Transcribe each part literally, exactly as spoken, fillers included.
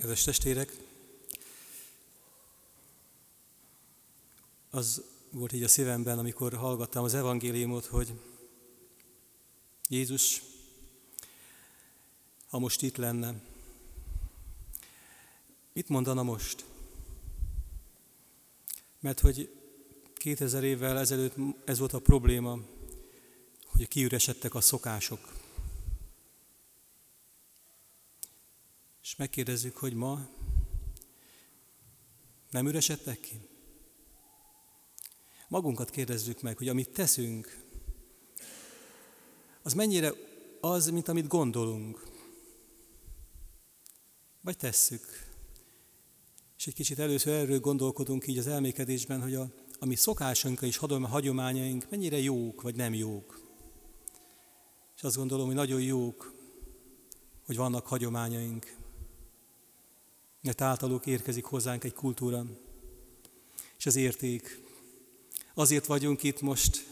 Kedves testvérek, az volt így a szívemben, amikor hallgattam az evangéliumot, hogy Jézus, ha most itt lenne, mit mondana most? Mert hogy kétezer évvel ezelőtt ez volt a probléma, hogy kiüresedtek a szokások. És megkérdezzük, hogy ma nem üresedtek ki? Magunkat kérdezzük meg, hogy amit teszünk, az mennyire az, mint amit gondolunk. Vagy tesszük. És egy kicsit először erről gondolkodunk így az elmékedésben, hogy a, a mi szokásunk és hagyományaink mennyire jók, vagy nem jók. És azt gondolom, hogy nagyon jók, hogy vannak hagyományaink. Mert általuk érkezik hozzánk egy kultúra, és az érték. Azért vagyunk itt most,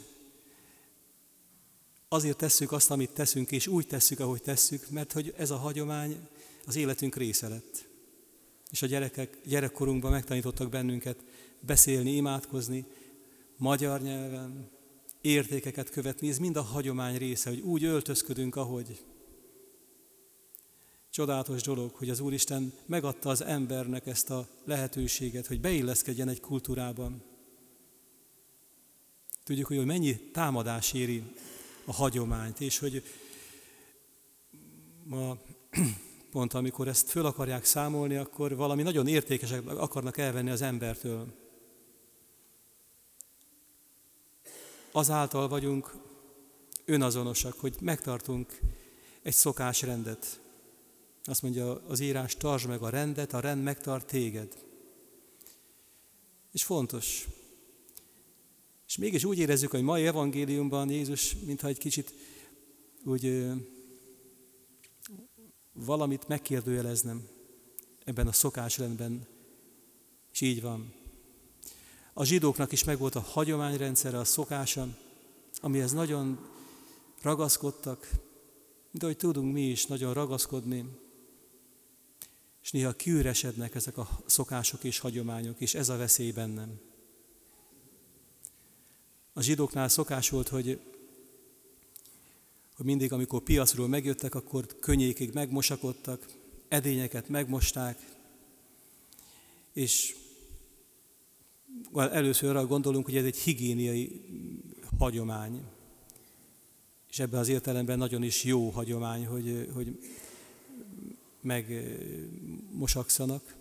azért tesszük azt, amit teszünk, és úgy tesszük, ahogy tesszük, mert hogy ez a hagyomány az életünk része lett. És a gyerekek gyerekkorunkban megtanítottak bennünket beszélni, imádkozni, magyar nyelven, értékeket követni, ez mind a hagyomány része, hogy úgy öltözködünk, ahogy. Csodálatos dolog, hogy az Úristen megadta az embernek ezt a lehetőséget, hogy beilleszkedjen egy kultúrában. Tudjuk, hogy mennyi támadás éri a hagyományt, és hogy ma pont amikor ezt föl akarják számolni, akkor valami nagyon értékeset akarnak elvenni az embertől. Azáltal vagyunk önazonosak, hogy megtartunk egy szokásrendet. Azt mondja az írás, tartsd meg a rendet, a rend megtart téged. És fontos. És mégis úgy érezzük, hogy mai evangéliumban Jézus, mintha egy kicsit úgy ö, valamit megkérdőjeleznem ebben a szokásrendben. És így van. A zsidóknak is megvolt a hagyományrendszere, a szokása, amihez nagyon ragaszkodtak, de hogy tudunk mi is nagyon ragaszkodni, és néha kiüresednek ezek a szokások és hagyományok, és ez a veszély bennem. A zsidóknál szokás volt, hogy, hogy mindig, amikor piacról megjöttek, akkor könnyékig megmosakodtak, edényeket megmosták, és először arra gondolunk, hogy ez egy higiéniai hagyomány. És ebben az értelemben nagyon is jó hagyomány, hogy, hogy megmosakszanak.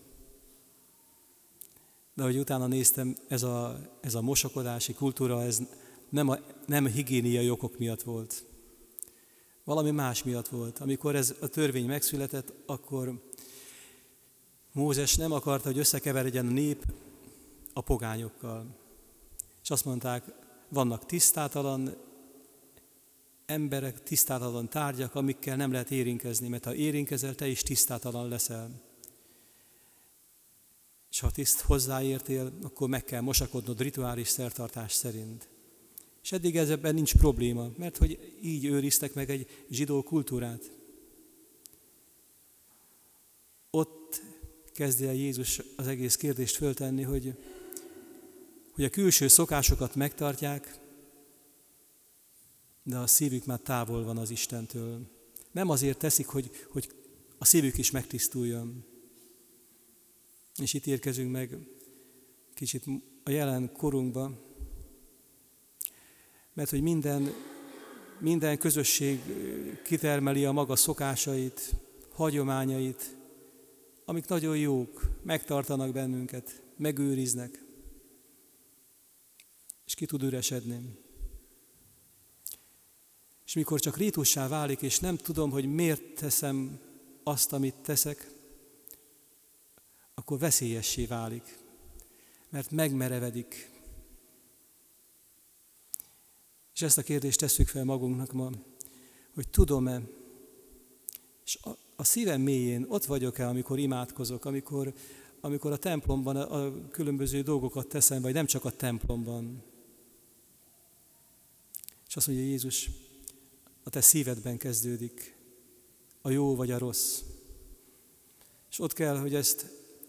De ahogy utána néztem, ez a, ez a mosakodási kultúra, ez nem, a, nem higiéniai okok miatt volt. Valami más miatt volt. Amikor ez a törvény megszületett, akkor Mózes nem akarta, hogy összekeveredjen a nép a pogányokkal. És azt mondták, vannak tisztátalan emberek, tisztátalan tárgyak, amikkel nem lehet érintkezni, mert ha érintkezel, te is tisztátalan leszel. És ha tiszt hozzáértél, akkor meg kell mosakodnod rituális szertartás szerint. És eddig ezzel nincs probléma, mert hogy így őriztek meg egy zsidó kultúrát. Ott kezdi el Jézus az egész kérdést föltenni, hogy, hogy a külső szokásokat megtartják, de a szívük már távol van az Istentől. Nem azért teszik, hogy, hogy a szívük is megtisztuljon. És itt érkezünk meg kicsit a jelen korunkba, mert hogy minden, minden közösség kitermeli a maga szokásait, hagyományait, amik nagyon jók, megtartanak bennünket, megőriznek, és ki tud üresedni. És mikor csak rítussá válik, és nem tudom, hogy miért teszem azt, amit teszek, akkor veszélyessé válik, mert megmerevedik. És ezt a kérdést tesszük fel magunknak ma, hogy tudom-e, és a, a szívem mélyén ott vagyok-e, amikor imádkozok, amikor, amikor a templomban a, a különböző dolgokat teszem, vagy nem csak a templomban. És azt mondja Jézus, a te szívedben kezdődik a jó vagy a rossz. És ott kell, hogy ezt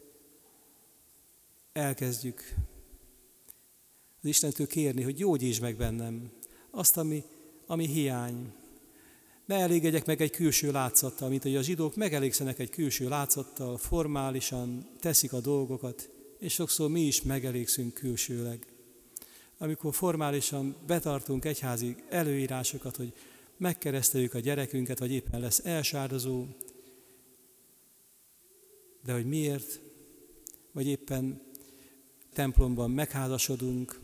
elkezdjük az Istentől kérni, hogy gyógyítsd meg bennem azt, ami, ami hiány. Ne elégedjek meg egy külső látszattal, mint hogy a zsidók megelégszenek egy külső látszattal, formálisan teszik a dolgokat, és sokszor mi is megelégszünk külsőleg. Amikor formálisan betartunk egyházi előírásokat, hogy megkereszteljük a gyerekünket, vagy éppen lesz elsárdozó, de hogy miért, vagy éppen templomban megházasodunk.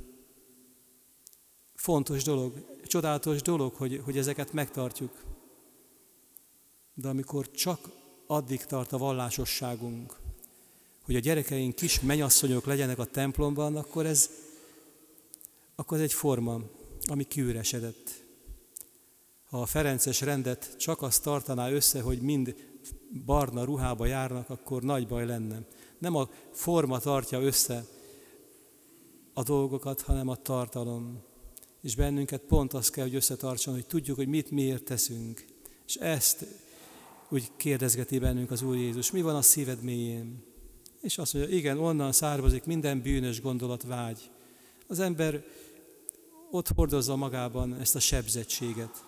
Fontos dolog, csodálatos dolog, hogy, hogy ezeket megtartjuk. De amikor csak addig tart a vallásosságunk, hogy a gyerekeink kis mennyasszonyok legyenek a templomban, akkor ez, akkor ez egy forma, ami kiüresedett. Ha a ferences rendet csak azt tartaná össze, hogy mind barna ruhába járnak, akkor nagy baj lenne. Nem a forma tartja össze a dolgokat, hanem a tartalom. És bennünket pont az kell, hogy összetartson, hogy tudjuk, hogy mit miért teszünk. És ezt úgy kérdezgeti bennünk az Úr Jézus. Mi van a szíved mélyén? És azt mondja, igen, onnan származik minden bűnös gondolat, vágy. Az ember ott hordozza magában ezt a sebzettséget.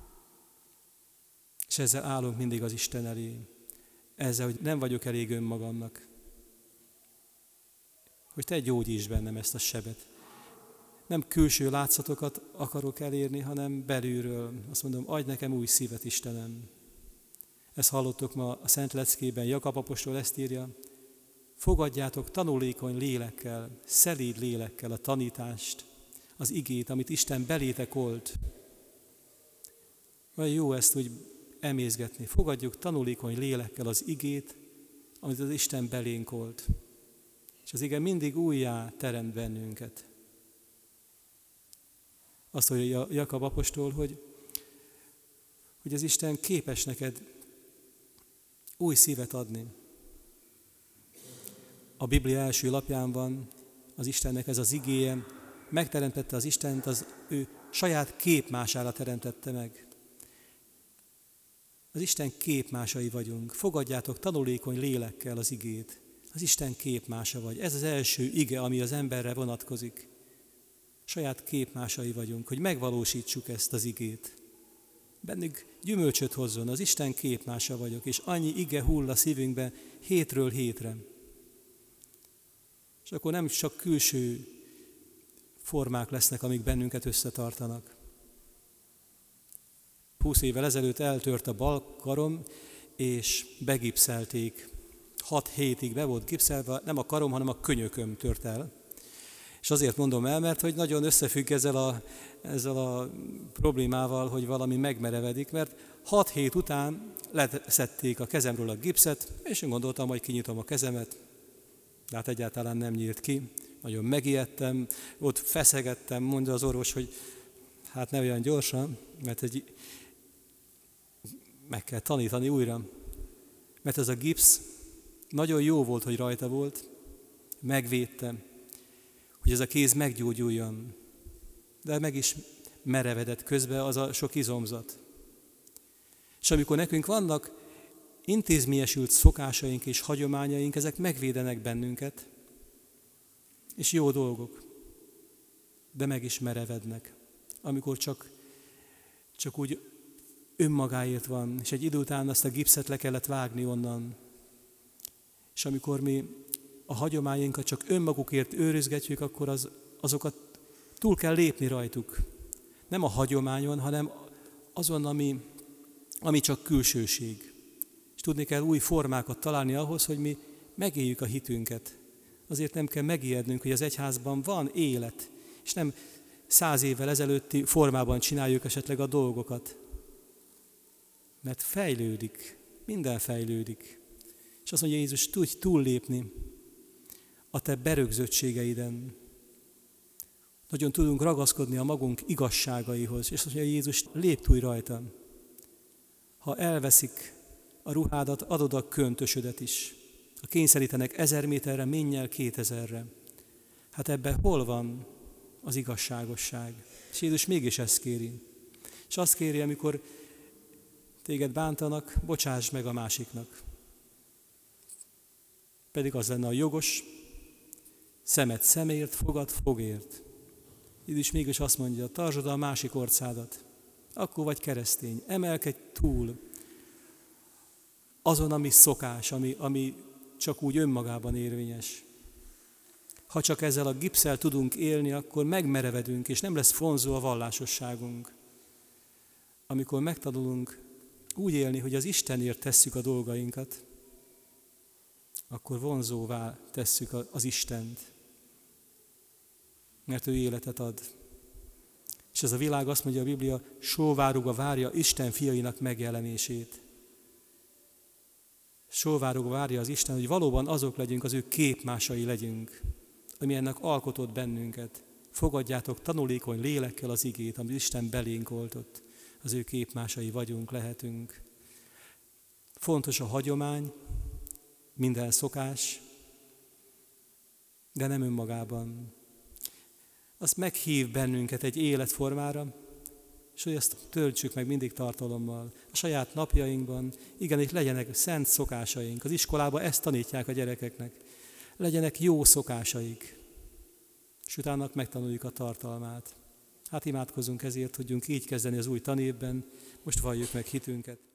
És ezzel állunk mindig az Isten elé. Ezzel, hogy nem vagyok elég önmagamnak. Hogy te gyógyítsd bennem ezt a sebet. Nem külső látszatokat akarok elérni, hanem belülről. Azt mondom, adj nekem új szívet, Istenem. Ezt hallottuk ma a Szent Leckében, Jakab apostol ezt írja. Fogadjátok tanulékony lélekkel, szelíd lélekkel a tanítást, az igét, amit Isten belétek olt. Olyan jó ezt úgy emészgetni. Fogadjuk tanulékony lélekkel az igét, amit az Isten belénk olt. És az ige mindig újjá teremt bennünket. Azt mondja Jakab apostol, hogy, hogy az Isten képes neked új szívet adni. A Biblia első lapján van az Istennek ez az igéje, megteremtette az Istent, az ő saját képmására teremtette meg. Az Isten képmásai vagyunk. Fogadjátok tanulékony lélekkel az igét. Az Isten képmása vagy. Ez az első ige, ami az emberre vonatkozik. Saját képmásai vagyunk, hogy megvalósítsuk ezt az igét. Bennük gyümölcsöt hozzon, az Isten képmása vagyok, és annyi ige hull a szívünkbe hétről hétre. És akkor nem csak külső formák lesznek, amik bennünket összetartanak. Húsz évvel ezelőtt eltört a bal karom, és begipszelték. Hat hétig be volt gipszelve, nem a karom, hanem a könyököm tört el. És azért mondom el, mert hogy nagyon összefügg ezzel a, ezzel a problémával, hogy valami megmerevedik, mert hat hét után leszették a kezemről a gipszet, és én gondoltam, hogy kinyitom a kezemet, de hát egyáltalán nem nyílt ki. Nagyon megijedtem, ott feszegettem, mondja az orvos, hogy hát ne olyan gyorsan, mert egy, meg kell tanítani újra. Mert ez a gipsz nagyon jó volt, hogy rajta volt, megvédtem, hogy ez a kéz meggyógyuljon. De meg is merevedett közben az a sok izomzat. És amikor nekünk vannak intézményesült szokásaink és hagyományaink, ezek megvédenek bennünket, és jó dolgok, de meg is merevednek. Amikor csak, csak úgy önmagáért van, és egy idő után azt a gipszet le kellett vágni onnan. És amikor mi a hagyományainkat csak önmagukért őrizgetjük, akkor az, azokat túl kell lépni rajtuk. Nem a hagyományon, hanem azon, ami, ami csak külsőség. És tudni kell új formákat találni ahhoz, hogy mi megéljük a hitünket. Azért nem kell megijednünk, hogy az egyházban van élet, és nem száz évvel ezelőtti formában csináljuk esetleg a dolgokat. Mert fejlődik, minden fejlődik. És azt mondja Jézus, tudj túllépni a te berögzöttségeiden. Nagyon tudunk ragaszkodni a magunk igazságaihoz, és azt mondja Jézus, lépj túl rajta. Ha elveszik a ruhádat, adod a köntösödet is. Ha kényszerítenek ezer méterre, menj el kétezerre. Hát ebben hol van az igazságosság? És Jézus mégis ezt kéri. És azt kéri, amikor téged bántanak, bocsáss meg a másiknak. pedig az lenne a jogos, szemet szemért, fogad fogért. Így is mégis azt mondja, tartsd a másik orcádat, akkor vagy keresztény, emelkedj túl azon, ami szokás, ami, ami csak úgy önmagában érvényes. Ha csak ezzel a gipsszel tudunk élni, akkor megmerevedünk, és nem lesz vonzó a vallásosságunk. Amikor megtanulunk úgy élni, hogy az Istenért tesszük a dolgainkat, akkor vonzóvá tesszük az Istent, mert ő életet ad. És ez a világ, azt mondja a Biblia, sóvárogva várja Isten fiainak megjelenését. Sóvárogva várja az Isten, hogy valóban azok legyünk, az ő képmásai legyünk, ami ennek alkotott bennünket. Fogadjátok tanulékony lélekkel az igét, amit Isten belénk oltott. Az ő képmásai vagyunk, lehetünk. Fontos a hagyomány, minden szokás, de nem önmagában. Azt meghív bennünket egy életformára, és hogy ezt töltsük meg mindig tartalommal. A saját napjainkban, igenis legyenek szent szokásaink. Az iskolában ezt tanítják a gyerekeknek. Legyenek jó szokásaik, és utána megtanuljuk a tartalmát. Hát imádkozunk ezért, tudjunk így kezdeni az új tanévben, most valljuk meg hitünket.